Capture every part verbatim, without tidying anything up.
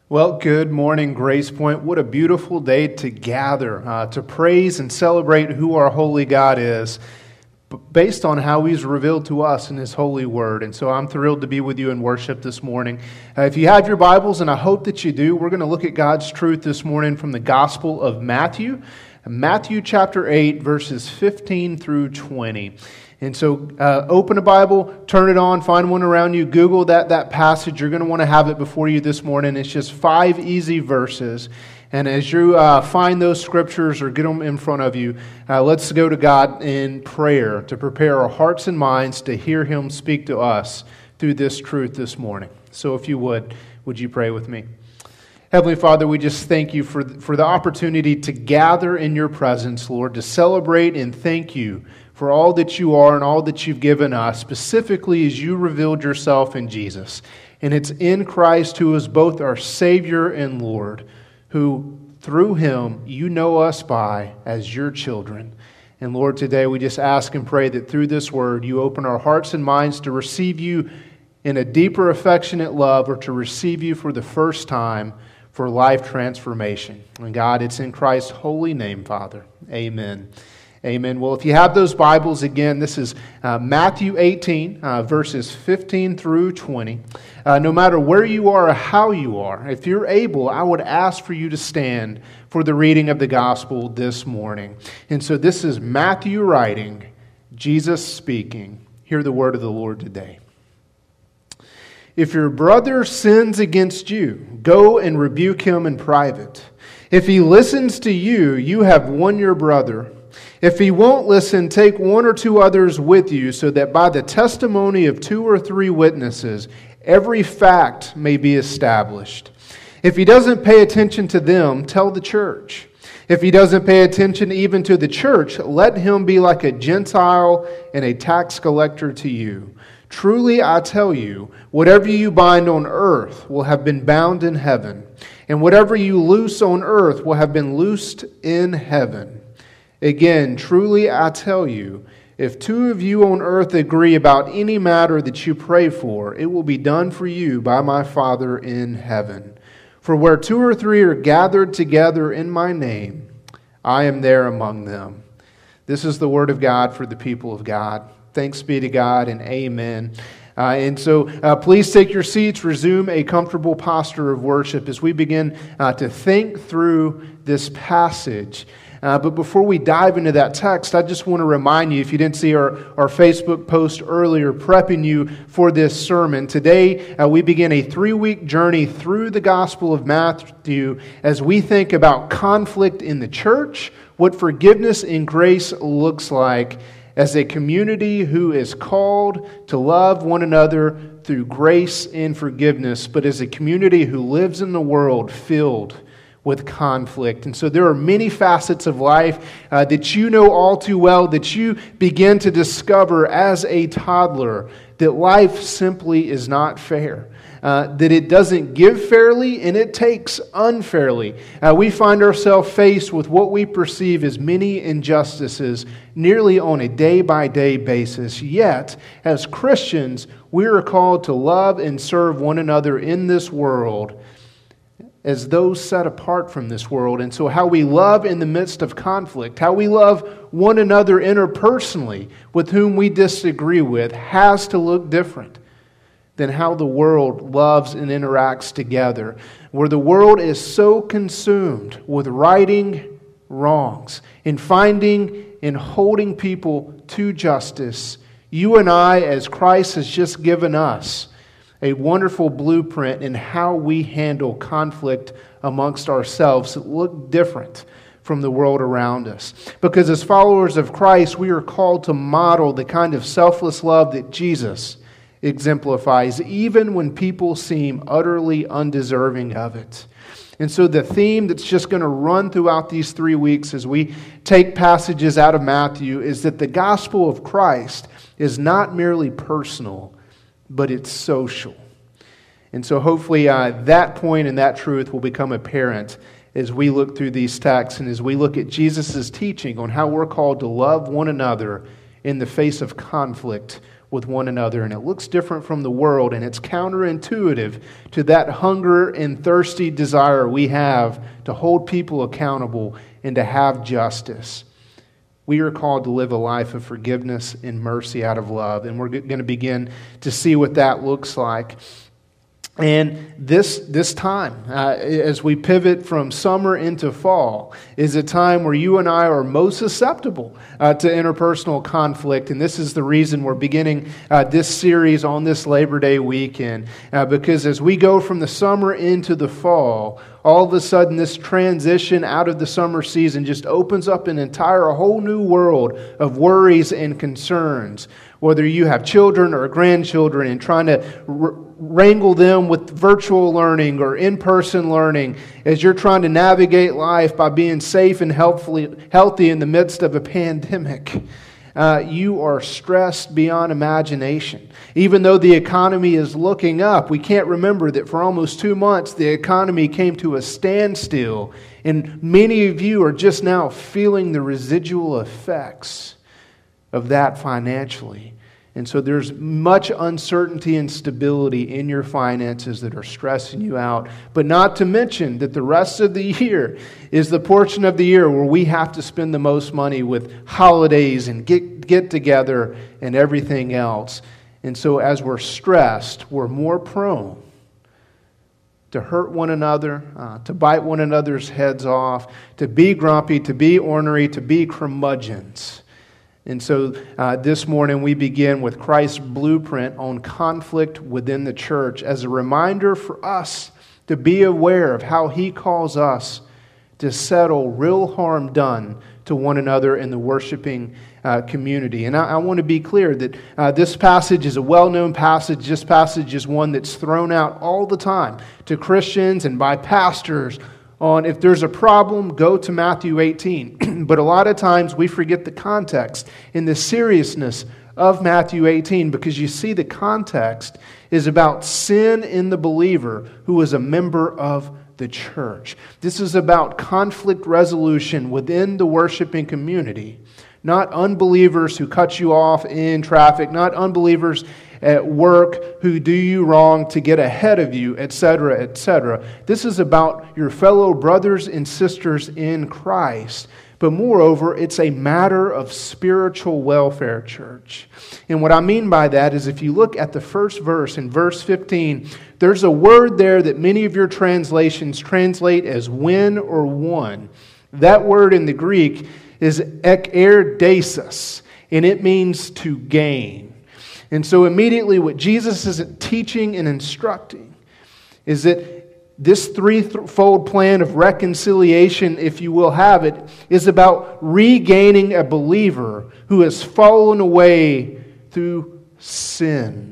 Well, good morning, Grace Point. What a beautiful day to gather, uh, to praise and celebrate who our holy God is, based on how He's revealed to us in His holy word. And so I'm thrilled to be with you in worship this morning. Uh, if you have your Bibles, and I hope that you do, we're going to look at God's truth this morning from the Gospel of Matthew, Matthew chapter eight, verses fifteen through twenty. And so uh, open a Bible, turn it on, find one around you, Google that, that passage. You're going to want to have it before you this morning. It's just five easy verses. And as you uh, find those scriptures or get them in front of you, uh, let's go to God in prayer to prepare our hearts and minds to hear Him speak to us through this truth this morning. So if you would, would you pray with me? Heavenly Father, we just thank you for, for the opportunity to gather in your presence, Lord, to celebrate and thank you for all that you are and all that you've given us, specifically as you revealed yourself in Jesus. And it's in Christ, who is both our Savior and Lord, who through Him you know us by as your children. And Lord, today we just ask and pray that through this word you open our hearts and minds to receive you in a deeper affectionate love, or to receive you for the first time for life transformation. And God, it's in Christ's holy name, Father. Amen. Amen. Well, if you have those Bibles, again, this is uh, Matthew eighteen, uh, verses fifteen through twenty. Uh, no matter where you are or how you are, if you're able, I would ask for you to stand for the reading of the gospel this morning. And so this is Matthew writing, Jesus speaking. Hear the word of the Lord today. If your brother sins against you, go and rebuke him in private. If he listens to you, you have won your brother. If he won't listen, take one or two others with you, so that by the testimony of two or three witnesses, every fact may be established. If he doesn't pay attention to them, tell the church. If he doesn't pay attention even to the church, let him be like a Gentile and a tax collector to you. Truly, I tell you, whatever you bind on earth will have been bound in heaven, and whatever you loose on earth will have been loosed in heaven. Again, truly I tell you, if two of you on earth agree about any matter that you pray for, it will be done for you by my Father in heaven. For where two or three are gathered together in my name, I am there among them. This is the word of God for the people of God. Thanks be to God, and amen. Uh, and so uh, please take your seats, resume a comfortable posture of worship as we begin uh, to think through this passage. Uh, but before we dive into that text, I just want to remind you, if you didn't see our, our Facebook post earlier prepping you for this sermon, today uh, we begin a three-week journey through the Gospel of Matthew as we think about conflict in the church, what forgiveness and grace looks like as a community who is called to love one another through grace and forgiveness, but as a community who lives in the world filled with conflict. And so there are many facets of life uh, that you know all too well, that you begin to discover as a toddler, that life simply is not fair. Uh, that it doesn't give fairly and it takes unfairly. Uh, we find ourselves faced with what we perceive as many injustices nearly on a day-by-day basis. Yet, as Christians, we are called to love and serve one another in this world as those set apart from this world. And so how we love in the midst of conflict, how we love one another interpersonally with whom we disagree with, has to look different than how the world loves and interacts together, where the world is so consumed with righting wrongs and finding and holding people to justice. You and I, as Christ has just given us a wonderful blueprint in how we handle conflict amongst ourselves that look different from the world around us. Because as followers of Christ, we are called to model the kind of selfless love that Jesus exemplifies, even when people seem utterly undeserving of it. And so the theme that's just going to run throughout these three weeks as we take passages out of Matthew is that the gospel of Christ is not merely personal, but it's social. And so hopefully uh, that point and that truth will become apparent as we look through these texts and as we look at Jesus' teaching on how we're called to love one another in the face of conflict with one another, and it looks different from the world, and it's counterintuitive to that hunger and thirsty desire we have to hold people accountable and to have justice. We are called to live a life of forgiveness and mercy out of love, and we're going to begin to see what that looks like. And this this time, uh, as we pivot from summer into fall, is a time where you and I are most susceptible uh, to interpersonal conflict. And this is the reason we're beginning uh, this series on this Labor Day weekend. Uh, because as we go from the summer into the fall, all of a sudden this transition out of the summer season just opens up an entire, a whole new world of worries and concerns. Whether you have children or grandchildren and trying to r- wrangle them with virtual learning or in-person learning as you're trying to navigate life by being safe and healthfully, healthy in the midst of a pandemic. Uh, you are stressed beyond imagination. Even though the economy is looking up, we can't remember that for almost two months the economy came to a standstill, and many of you are just now feeling the residual effects of that financially. And so there's much uncertainty and stability in your finances that are stressing you out. But not to mention that the rest of the year is the portion of the year where we have to spend the most money with holidays and get, get together and everything else. And so as we're stressed, we're more prone to hurt one another, uh, to bite one another's heads off, to be grumpy, to be ornery, to be curmudgeons. And so uh, this morning we begin with Christ's blueprint on conflict within the church as a reminder for us to be aware of how He calls us to settle real harm done to one another in the worshiping uh, community. And I, I want to be clear that uh, this passage is a well-known passage. This passage is one that's thrown out all the time to Christians and by pastors on if there's a problem, go to Matthew eighteen. But a lot of times we forget the context and the seriousness of Matthew eighteen, because you see the context is about sin in the believer who is a member of the church. This is about conflict resolution within the worshiping community, not unbelievers who cut you off in traffic, not unbelievers at work who do you wrong to get ahead of you, et cetera, et cetera. This is about your fellow brothers and sisters in Christ. But moreover, it's a matter of spiritual welfare, church. And what I mean by that is if you look at the first verse, in verse fifteen, there's a word there that many of your translations translate as win or won. That word in the Greek is ekerdesis, and it means to gain. And so immediately what Jesus is teaching and instructing is that this threefold plan of reconciliation, if you will have it, is about regaining a believer who has fallen away through sin.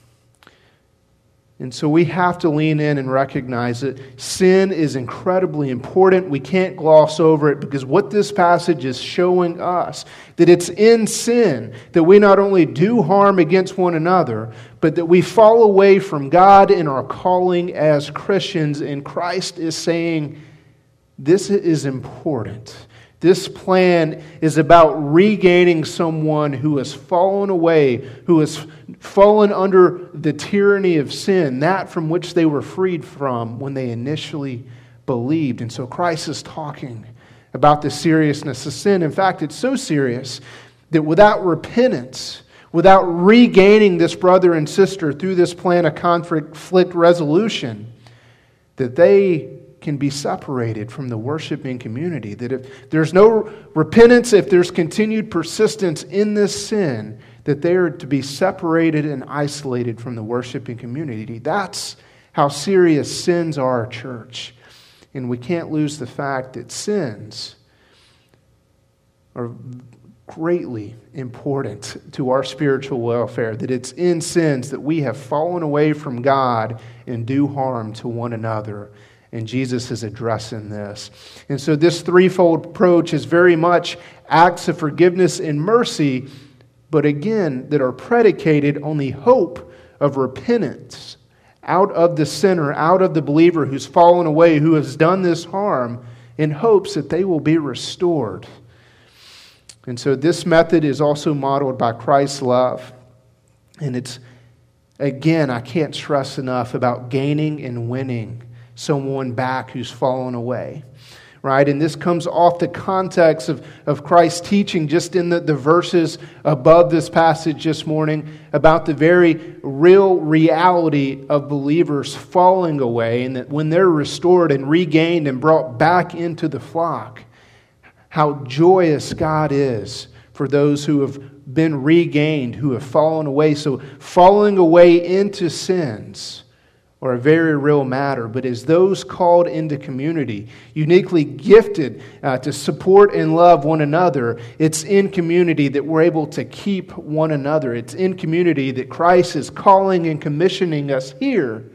And so we have to lean in and recognize that sin is incredibly important. We can't gloss over it, because what this passage is showing us, that it's in sin that we not only do harm against one another, but that we fall away from God in our calling as Christians. And Christ is saying, this is important. This plan is about regaining someone who has fallen away, who has fallen under the tyranny of sin, that from which they were freed from when they initially believed. And so Christ is talking about the seriousness of sin. In fact, it's so serious that without repentance, without regaining this brother and sister through this plan of conflict resolution, that they can be separated from the worshiping community. That if there's no repentance, if there's continued persistence in this sin, that they are to be separated and isolated from the worshiping community. That's how serious sins are, church. And we can't lose the fact that sins are greatly important to our spiritual welfare, that it's in sins that we have fallen away from God and do harm to one another. And Jesus is addressing this. And so this threefold approach is very much acts of forgiveness and mercy, but again, that are predicated on the hope of repentance out of the sinner, out of the believer who's fallen away, who has done this harm, in hopes that they will be restored. And so this method is also modeled by Christ's love. And it's, again, I can't stress enough about gaining and winning someone back who's fallen away. Right? And this comes off the context of, of Christ's teaching just in the, the verses above this passage this morning about the very real reality of believers falling away, and that when they're restored and regained and brought back into the flock, how joyous God is for those who have been regained, who have fallen away. So falling away into sins are a very real matter, but as those called into community, uniquely gifted uh, to support and love one another, it's in community that we're able to keep one another. It's in community that Christ is calling and commissioning us here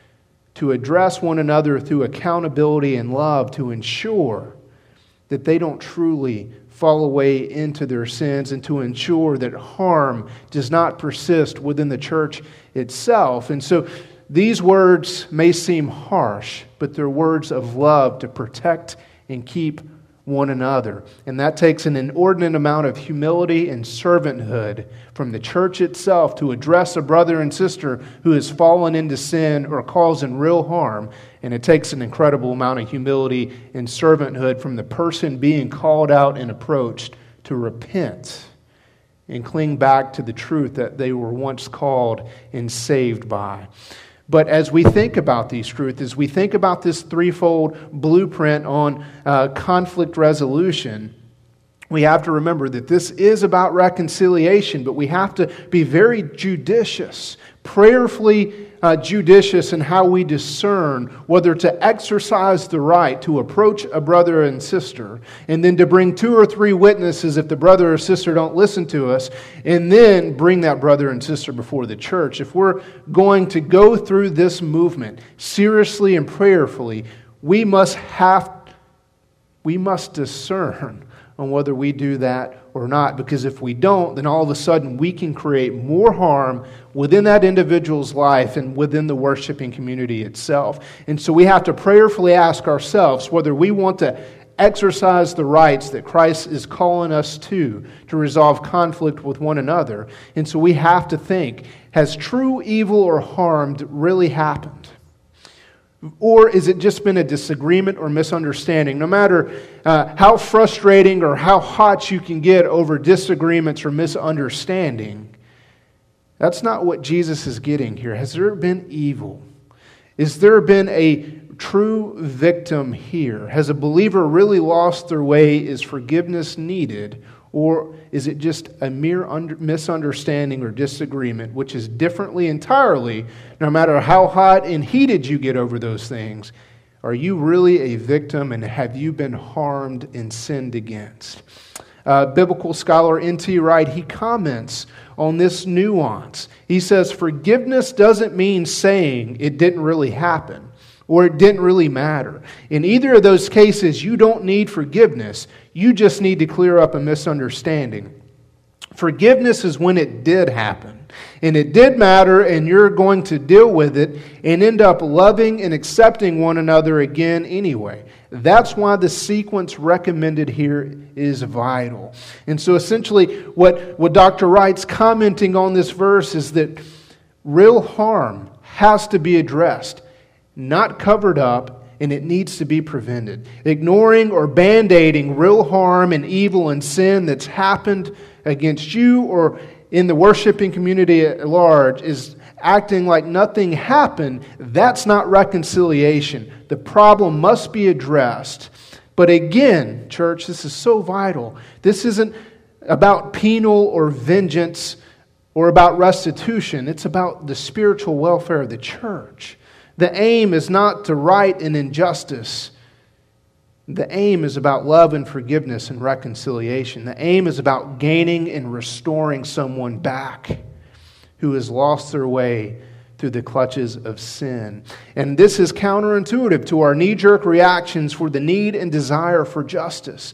to address one another through accountability and love to ensure that they don't truly fall away into their sins, and to ensure that harm does not persist within the church itself. And so these words may seem harsh, but they're words of love to protect and keep one another. And that takes an inordinate amount of humility and servanthood from the church itself to address a brother and sister who has fallen into sin or causing real harm. And it takes an incredible amount of humility and servanthood from the person being called out and approached to repent and cling back to the truth that they were once called and saved by. But as we think about these truths, as we think about this threefold blueprint on uh, conflict resolution, we have to remember that this is about reconciliation, but we have to be very judicious, prayerfully uh, judicious in how we discern whether to exercise the right to approach a brother and sister, and then to bring two or three witnesses if the brother or sister don't listen to us, and then bring that brother and sister before the church. If we're going to go through this movement seriously and prayerfully, we must have, we must discern on whether we do that or not. Because if we don't, then all of a sudden we can create more harm within that individual's life and within the worshiping community itself. And so we have to prayerfully ask ourselves whether we want to exercise the rights that Christ is calling us to, to resolve conflict with one another. And so we have to think, has true evil or harm really happened? Or is it just been a disagreement or misunderstanding? No matter uh, how frustrating or how hot you can get over disagreements or misunderstanding, that's not what Jesus is getting here. Has there been evil? Has there been a true victim here? Has a believer really lost their way? Is forgiveness needed? Or is it just a mere under, misunderstanding or disagreement, which is differently entirely, no matter how hot and heated you get over those things? Are you really a victim, and have you been harmed and sinned against? Uh, biblical scholar N T Wright, he comments on this nuance. He says, forgiveness doesn't mean saying it didn't really happen, or it didn't really matter. In either of those cases, you don't need forgiveness. You just need to clear up a misunderstanding. Forgiveness is when it did happen, and it did matter, and you're going to deal with it and end up loving and accepting one another again anyway. That's why the sequence recommended here is vital. And so essentially what, what Doctor Wright's commenting on this verse is that real harm has to be addressed, not covered up, and it needs to be prevented. Ignoring or band-aiding real harm and evil and sin that's happened against you or in the worshiping community at large is acting like nothing happened. That's not reconciliation. The problem must be addressed. But again, church, this is so vital. This isn't about penal or vengeance or about restitution. It's about the spiritual welfare of the church. The aim is not to right an injustice. The aim is about love and forgiveness and reconciliation. The aim is about gaining and restoring someone back who has lost their way through the clutches of sin. And this is counterintuitive to our knee-jerk reactions for the need and desire for justice.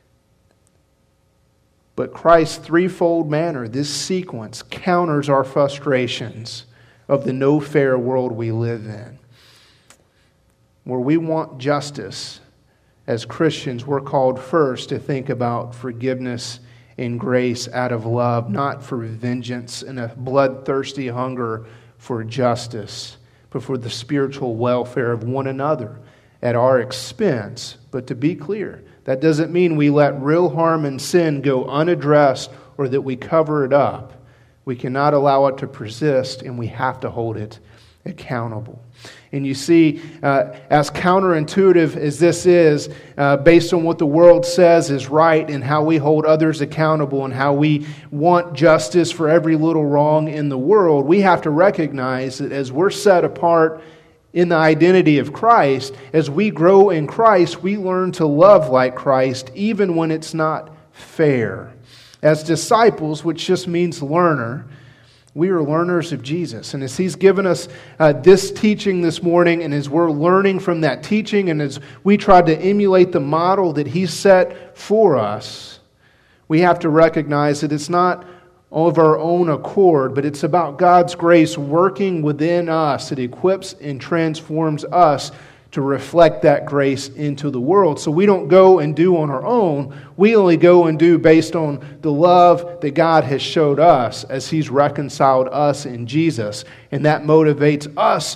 But Christ's threefold manner, this sequence, counters our frustrations of the no fair world we live in. Where we want justice, as Christians, we're called first to think about forgiveness in grace out of love, not for vengeance and a bloodthirsty hunger for justice, but for the spiritual welfare of one another at our expense. But to be clear, that doesn't mean we let real harm and sin go unaddressed or that we cover it up. We cannot allow it to persist, and we have to hold it accountable. And you see, uh, as counterintuitive as this is, uh, based on what the world says is right and how we hold others accountable and how we want justice for every little wrong in the world, we have to recognize that as we're set apart in the identity of Christ, as we grow in Christ, we learn to love like Christ even when it's not fair. As disciples, which just means learner, we are learners of Jesus. And as He's given us uh, this teaching this morning, and as we're learning from that teaching, and as we try to emulate the model that He set for us, we have to recognize that it's not of our own accord, but it's about God's grace working within us. It equips and transforms us to reflect that grace into the world. So we don't go and do on our own. We only go and do based on the love that God has showed us as He's reconciled us in Jesus. And that motivates us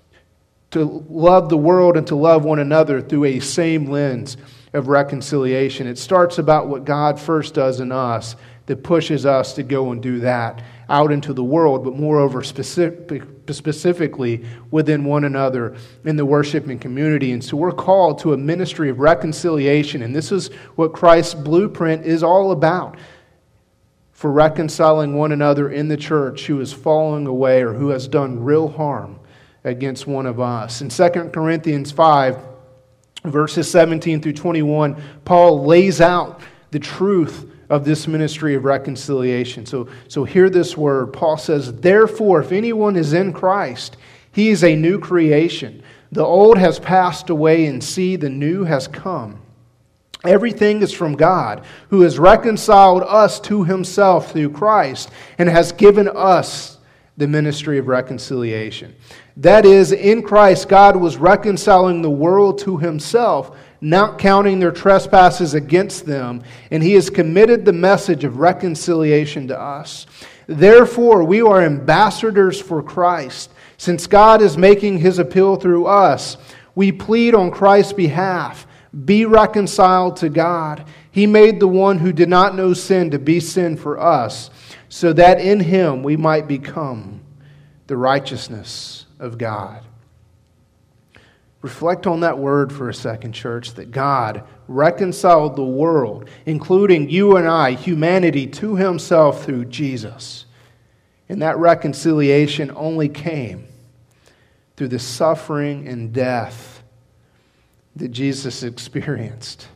to love the world and to love one another through a same lens of reconciliation. It starts about what God first does in us that pushes us to go and do that out into the world, but moreover specific, specifically within one another in the worshiping community. And so we're called to a ministry of reconciliation, and this is what Christ's blueprint is all about for reconciling one another in the church who is falling away or who has done real harm against one of us. In Second Corinthians five, verses seventeen through twenty-one, Paul lays out the truth of this ministry of reconciliation. So, so hear this word. Paul says, "Therefore, if anyone is in Christ, he is a new creation. The old has passed away, and see, the new has come. Everything is from God, who has reconciled us to Himself through Christ, and has given us the ministry of reconciliation. That is, in Christ, God was reconciling the world to Himself, not counting their trespasses against them, and He has committed the message of reconciliation to us. Therefore, we are ambassadors for Christ. Since God is making His appeal through us, we plead on Christ's behalf, be reconciled to God. He made the one who did not know sin to be sin for us, so that in Him we might become the righteousness of God." Reflect on that word for a second, church, that God reconciled the world, including you and I, humanity, to Himself through Jesus. And that reconciliation only came through the suffering and death that Jesus experienced.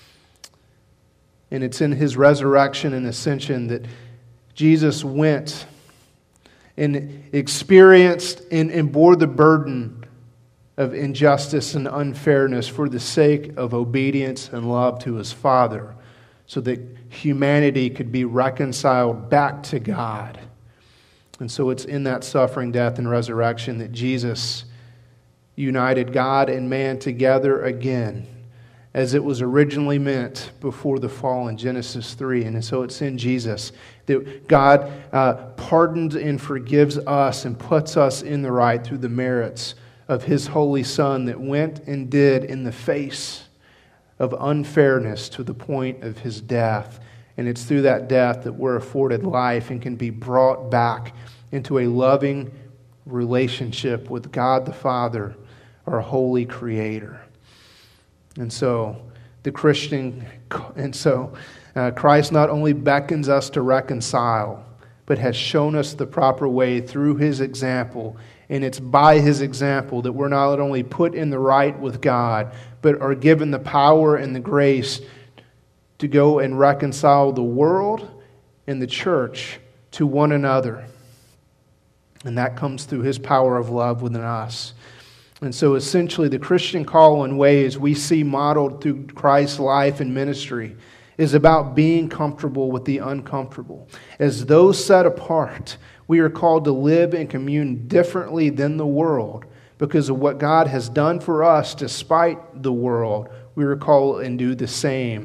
And it's in His resurrection and ascension that Jesus went and experienced and, and bore the burden of injustice and unfairness for the sake of obedience and love to His Father, so that humanity could be reconciled back to God. And so it's in that suffering, death, and resurrection that Jesus united God and man together again, as it was originally meant before the fall in Genesis three. And so it's in Jesus that God uh, pardons and forgives us and puts us in the right through the merits of His holy Son that went and did in the face of unfairness to the point of His death. And it's through that death that we're afforded life and can be brought back into a loving relationship with God the Father, our holy Creator. And so the Christian, and so uh, Christ not only beckons us to reconcile, but has shown us the proper way through His example. And it's by His example that we're not only put in the right with God, but are given the power and the grace to go and reconcile the world and the church to one another. And that comes through His power of love within us. And so essentially the Christian call in ways we see modeled through Christ's life and ministry is about being comfortable with the uncomfortable. As those set apart, we are called to live and commune differently than the world because of what God has done for us despite the world. We are called and do the same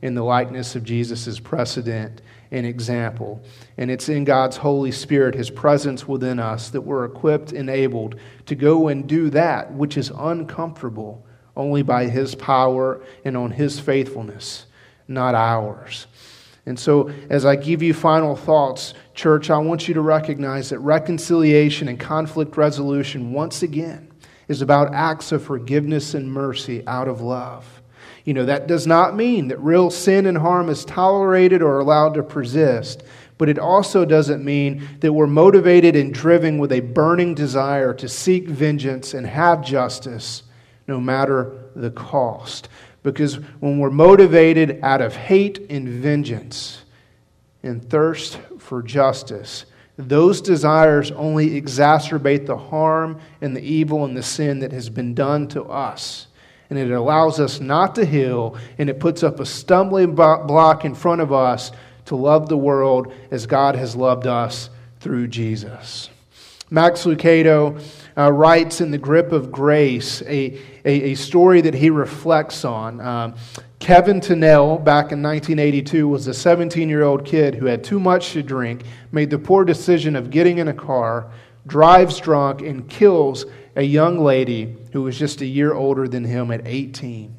in the likeness of Jesus' precedent and example. And it's in God's Holy Spirit, His presence within us, that we're equipped, enabled to go and do that which is uncomfortable only by His power and on His faithfulness, not ours. And so, as I give you final thoughts, church, I want you to recognize that reconciliation and conflict resolution, once again, is about acts of forgiveness and mercy out of love. You know, that does not mean that real sin and harm is tolerated or allowed to persist, but it also doesn't mean that we're motivated and driven with a burning desire to seek vengeance and have justice, no matter the cost. Because when we're motivated out of hate and vengeance and thirst for justice, those desires only exacerbate the harm and the evil and the sin that has been done to us. And it allows us not to heal, and it puts up a stumbling block in front of us to love the world as God has loved us through Jesus. Max Lucado uh, writes in The Grip of Grace a, a, a story that he reflects on. Um, Kevin Tennell, back in nineteen eighty-two, was a seventeen-year-old kid who had too much to drink, made the poor decision of getting in a car, drives drunk, and kills a young lady who was just a year older than him at eighteen.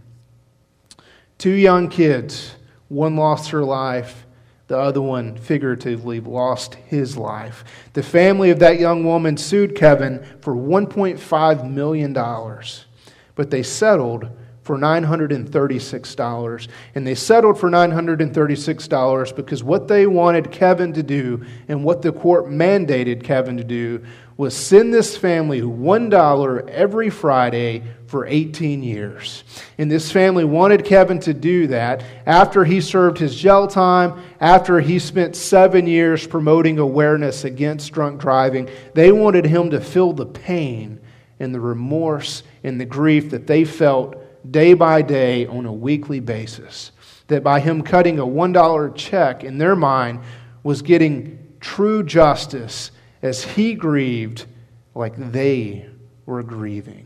Two young kids, one lost her life, the other one figuratively lost his life. The family of that young woman sued Kevin for one point five million dollars, but they settled for nine hundred thirty-six dollars. And they settled for nine hundred thirty-six dollars because what they wanted Kevin to do and what the court mandated Kevin to do was send this family one dollar every Friday for eighteen years. And this family wanted Kevin to do that after he served his jail time, after he spent seven years promoting awareness against drunk driving. They wanted him to feel the pain and the remorse and the grief that they felt day by day on a weekly basis. That by him cutting a one dollar check, in their mind, was getting true justice as he grieved like they were grieving.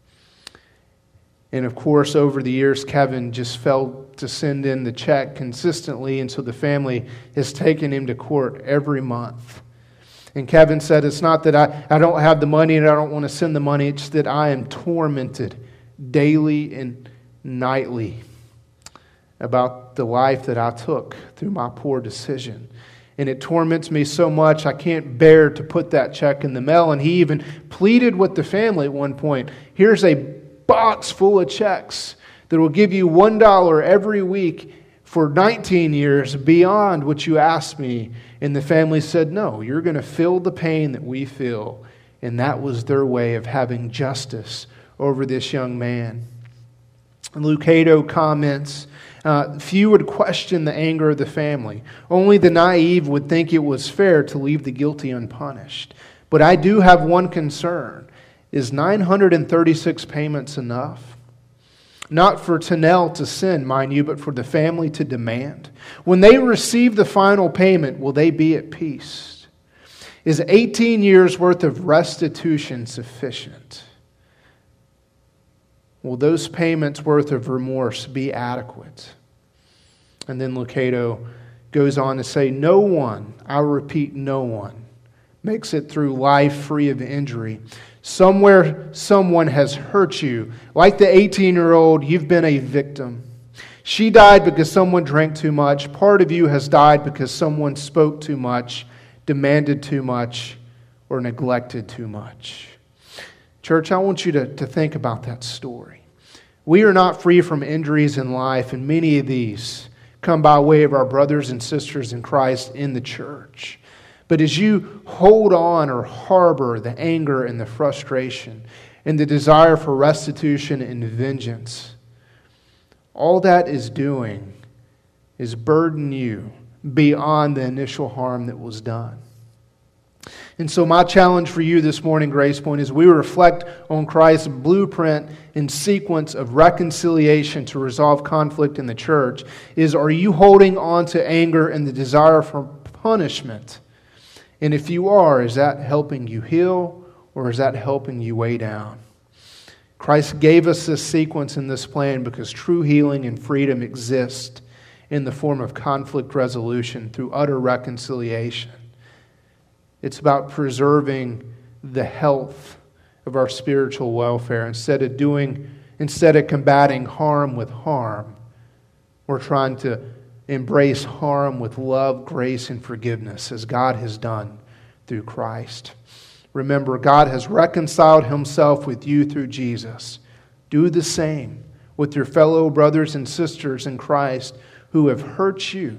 And of course, over the years, Kevin just failed to send in the check consistently, and so the family has taken him to court every month. And Kevin said, it's not that I, I don't have the money and I don't want to send the money, it's that I am tormented daily and nightly about the life that I took through my poor decision. And it torments me so much I can't bear to put that check in the mail. And he even pleaded with the family at one point, here's a box full of checks that will give you one dollar every week for nineteen years beyond what you asked me. And the family said, no, you're going to feel the pain that we feel. And that was their way of having justice over this young man. Lucado comments, uh, few would question the anger of the family. Only the naive would think it was fair to leave the guilty unpunished. But I do have one concern. Is nine hundred thirty-six payments enough? Not for Tennell to send, mind you, but for the family to demand. When they receive the final payment, will they be at peace? Is eighteen years worth of restitution sufficient? Will those payments worth of remorse be adequate? And then Lucado goes on to say, no one, I repeat, no one, makes it through life free of injury. Somewhere someone has hurt you. Like the eighteen-year-old, you've been a victim. She died because someone drank too much. Part of you has died because someone spoke too much, demanded too much, or neglected too much. Church, I want you to, to think about that story. We are not free from injuries in life, and many of these come by way of our brothers and sisters in Christ in the church. But as you hold on or harbor the anger and the frustration and the desire for restitution and vengeance, all that is doing is burden you beyond the initial harm that was done. And so my challenge for you this morning, Grace Point, is we reflect on Christ's blueprint and sequence of reconciliation to resolve conflict in the church. Is, are you holding on to anger and the desire for punishment? And if you are, is that helping you heal, or is that helping you weigh down? Christ gave us this sequence and this plan because true healing and freedom exist in the form of conflict resolution through utter reconciliation. It's about preserving the health of our spiritual welfare instead of doing, instead of combating harm with harm. We're trying to embrace harm with love, grace, and forgiveness as God has done through Christ. Remember, God has reconciled himself with you through Jesus. Do the same with your fellow brothers and sisters in Christ who have hurt you,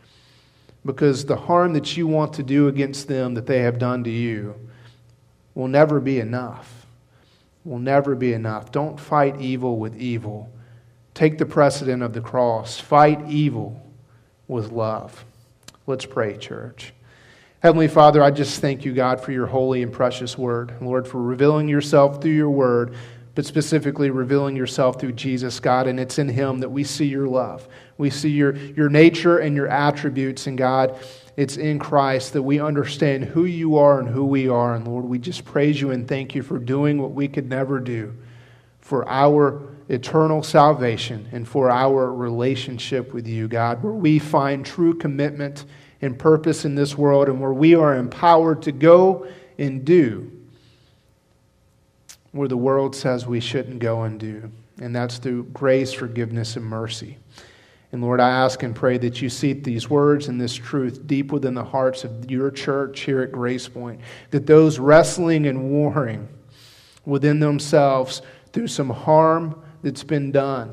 because the harm that you want to do against them that they have done to you will never be enough. Will never be enough. Don't fight evil with evil. Take the precedent of the cross. Fight evil with love. Let's pray, church. Heavenly Father, I just thank you, God, for your holy and precious word. Lord, for revealing yourself through your word, but specifically revealing yourself through Jesus, God, and it's in him that we see your love. We see your, your nature and your attributes, and God, it's in Christ that we understand who you are and who we are. And Lord, we just praise you and thank you for doing what we could never do, for our eternal salvation and for our relationship with you, God, where we find true commitment and purpose in this world and where we are empowered to go and do where the world says we shouldn't go and do. And that's through grace, forgiveness, and mercy. And Lord, I ask and pray that you seat these words and this truth deep within the hearts of your church here at Grace Point, that those wrestling and warring within themselves through some harm that's been done,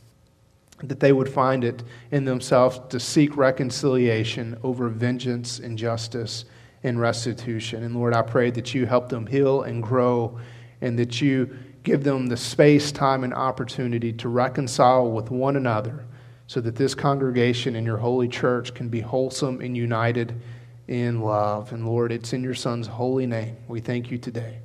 that they would find it in themselves to seek reconciliation over vengeance and justice and restitution. And Lord, I pray that you help them heal and grow, and that you give them the space, time, and opportunity to reconcile with one another so that this congregation and your holy church can be wholesome and united in love. And Lord, it's in your Son's holy name we thank you today.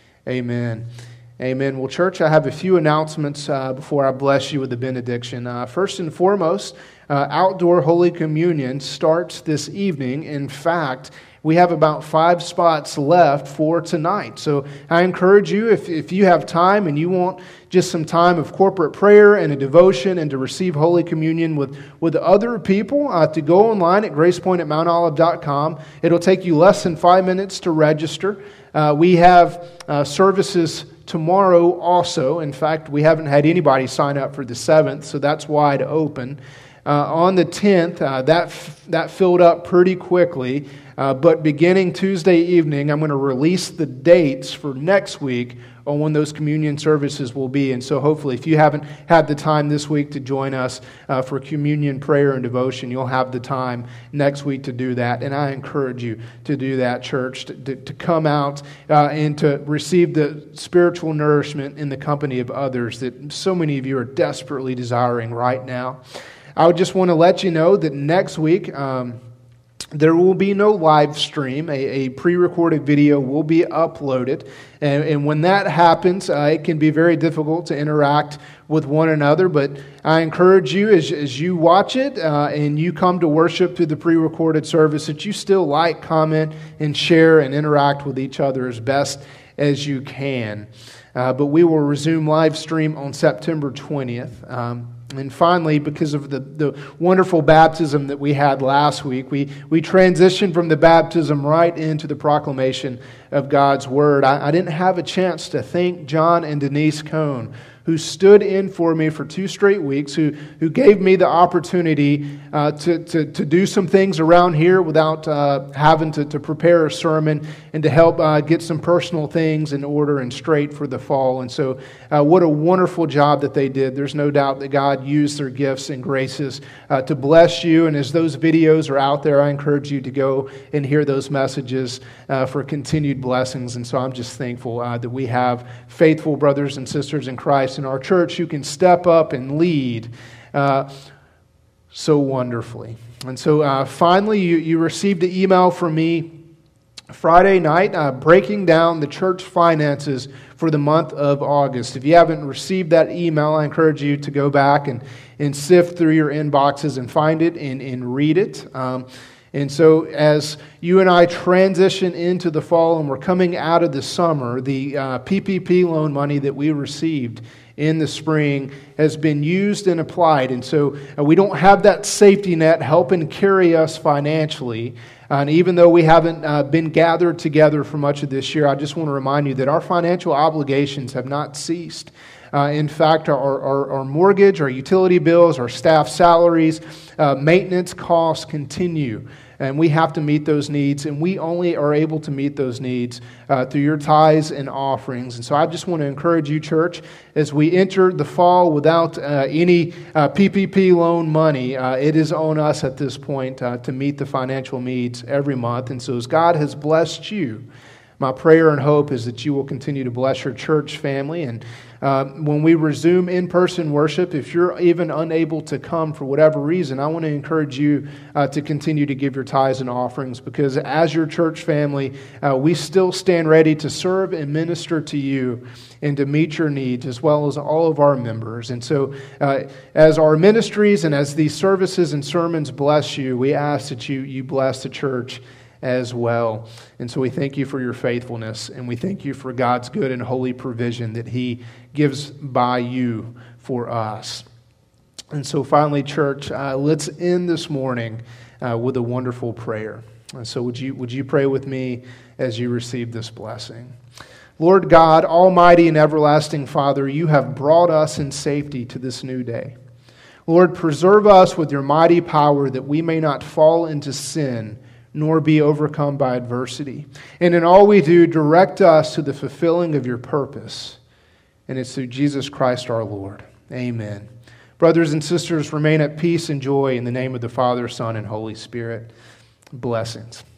Amen. Amen. Well, church, I have a few announcements uh, before I bless you with the benediction. Uh, first and foremost, uh, Outdoor Holy Communion starts this evening. In fact, we have about five spots left for tonight. So I encourage you, if, if you have time and you want just some time of corporate prayer and a devotion and to receive Holy Communion with, with other people, uh, to go online at gracepoint at mount olive dot com. It'll take you less than five minutes to register. Uh, we have uh, services tomorrow also. In fact, we haven't had anybody sign up for the seventh, so that's wide open. Uh, on the tenth, uh, that f- that filled up pretty quickly. Uh, but beginning Tuesday evening, I'm going to release the dates for next week on when those communion services will be. And so hopefully, if you haven't had the time this week to join us uh, for communion prayer and devotion, you'll have the time next week to do that. And I encourage you to do that, church, to, to, to come out uh, and to receive the spiritual nourishment in the company of others that so many of you are desperately desiring right now. I would just want to let you know that next week, um, there will be no live stream. A, a pre-recorded video will be uploaded. And, and when that happens, uh, it can be very difficult to interact with one another. But I encourage you, as, as you watch it uh, and you come to worship through the pre-recorded service, that you still like, comment, and share and interact with each other as best as you can. Uh, but we will resume live stream on September twentieth. Um, And finally, because of the, the wonderful baptism that we had last week, we, we transitioned from the baptism right into the proclamation of God's Word. I, I didn't have a chance to thank John and Denise Cohn, who stood in for me for two straight weeks, who, who gave me the opportunity uh, to, to, to do some things around here without uh, having to, to prepare a sermon, and to help uh, get some personal things in order and straight for the fall. And so uh, what a wonderful job that they did. There's no doubt that God used their gifts and graces uh, to bless you. And as those videos are out there, I encourage you to go and hear those messages uh, for continued blessings. And so I'm just thankful uh, that we have faithful brothers and sisters in Christ in our church who can step up and lead uh, so wonderfully. And so uh, finally, you, you received an email from me Friday night uh, breaking down the church finances for the month of August. If you haven't received that email, I encourage you to go back and, and sift through your inboxes and find it and, and read it. Um, And so as you and I transition into the fall and we're coming out of the summer, the uh, P P P loan money that we received in the spring has been used and applied. And so uh, we don't have that safety net helping carry us financially. Uh, and even though we haven't uh, been gathered together for much of this year, I just want to remind you that our financial obligations have not ceased. Uh, in fact, our, our, our mortgage, our utility bills, our staff salaries, uh, maintenance costs continue. And we have to meet those needs, and we only are able to meet those needs uh, through your tithes and offerings. And so I just want to encourage you, church, as we enter the fall without uh, any uh, P P P loan money, uh, it is on us at this point uh, to meet the financial needs every month. And so as God has blessed you, my prayer and hope is that you will continue to bless your church family. And uh, when we resume in-person worship, if you're even unable to come for whatever reason, I want to encourage you uh, to continue to give your tithes and offerings, because as your church family, uh, we still stand ready to serve and minister to you and to meet your needs, as well as all of our members. And so uh, as our ministries and as these services and sermons bless you, we ask that you, you bless the church as well. And so we thank you for your faithfulness, and we thank you for God's good and holy provision that He gives by you for us. And so finally, church, uh, let's end this morning uh, with a wonderful prayer. And so would you, would you pray with me as you receive this blessing? Lord God, Almighty and everlasting Father, you have brought us in safety to this new day. Lord, preserve us with your mighty power that we may not fall into sin nor be overcome by adversity. And in all we do, direct us to the fulfilling of your purpose. And it's through Jesus Christ our Lord. Amen. Brothers and sisters, remain at peace and joy in the name of the Father, Son, and Holy Spirit. Blessings.